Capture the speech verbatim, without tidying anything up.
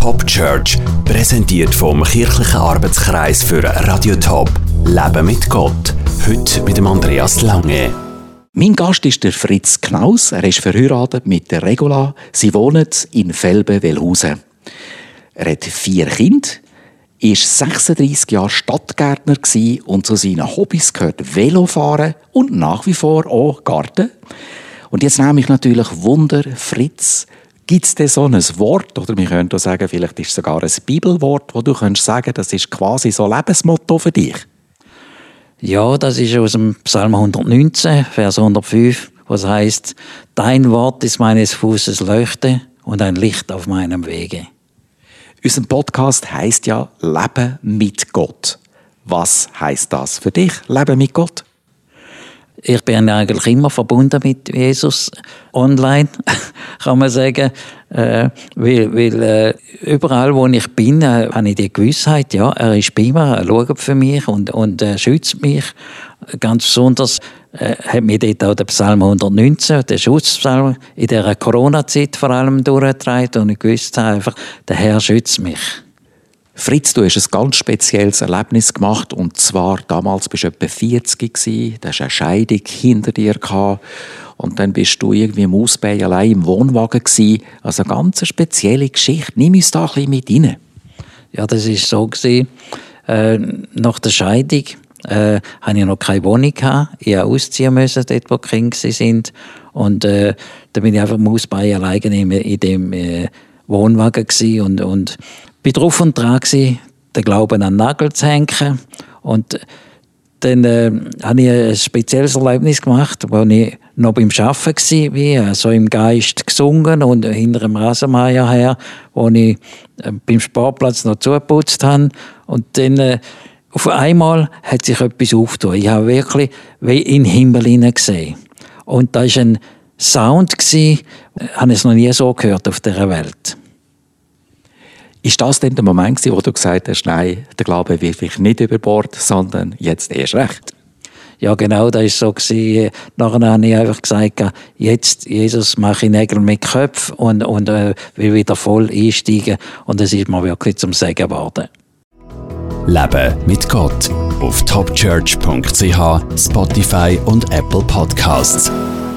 Top Church, präsentiert vom Kirchlichen Arbeitskreis für Radio Top. Leben mit Gott. Heute mit dem Andreas Lange. Mein Gast ist der Fritz Knaus. Er ist verheiratet mit der Regula. Sie wohnen in Velbe-Wellhausen. Er hat vier Kinder, war sechsunddreissig Jahre Stadtgärtner und zu seinen Hobbys gehört Velofahren und nach wie vor auch Garten. Und jetzt nehme ich natürlich Wunder, Fritz, gibt es denn so ein Wort, oder wir können auch sagen, vielleicht ist es sogar ein Bibelwort, wo du könntest sagen, das ist quasi so ein Lebensmotto für dich? Ja, das ist aus dem Psalm hundertneunzehn, Vers hundertfünf, was heißt: Dein Wort ist meines Fußes Leuchte und ein Licht auf meinem Wege. Unser Podcast heisst ja Leben mit Gott. Was heisst das für dich, Leben mit Gott? Ich bin eigentlich immer verbunden mit Jesus, online, kann man sagen. Äh, weil weil äh, überall, wo ich bin, äh, habe ich die Gewissheit, ja, er ist bei mir, er schaut für mich und, und äh, schützt mich. Ganz besonders äh, hat mir dort auch der Psalm hundertneunzehn, der Schutzpsalm, in dieser Corona-Zeit vor allem durchgetragen und ich wusste einfach, der Herr schützt mich. Fritz, du hast ein ganz spezielles Erlebnis gemacht, und zwar damals bist du etwa vierzig gsi, du hast eine Scheidung hinter dir gehabt und dann bist du irgendwie im Ausbau allein im Wohnwagen gsi. Also eine ganz spezielle Geschichte. Nimm uns da ein bisschen mit rein. Ja, das war so gewesen. Äh, nach der Scheidung äh, hatte ich noch keine Wohnung gehabt. Ich musste ausziehen müssen, dort wo die Kinder sind. Und äh, dann bin ich einfach im Ausbau alleine in, in dem äh, Wohnwagen gsi und, und bin drauf und dran gsi, den Glauben an den Nagel zu hängen. Und dann äh, habe ich ein spezielles Erlebnis gemacht, wo ich noch beim Arbeiten war, so im Geist gesungen und hinter dem Rasenmäher her, wo ich äh, beim Sportplatz noch zugeputzt habe. Und dann äh, auf einmal hat sich etwas aufgetan. Ich habe wirklich wie in den Himmel hinein gesehen. Und da war ein Sound, ich habe es noch nie so gehört auf dieser Welt. Ist das denn der Moment, wo du gesagt hast, nein, der Glaube wirf ich nicht über Bord, sondern jetzt erst recht? Ja, genau, das war so. Nachher habe ich einfach gesagt, jetzt, Jesus, mache ich Nägel mit Köpfen und, und äh, will wieder voll einsteigen. Und es ist mir wirklich zum Segen geworden. Leben mit Gott auf topchurch punkt c h, Spotify und Apple Podcasts.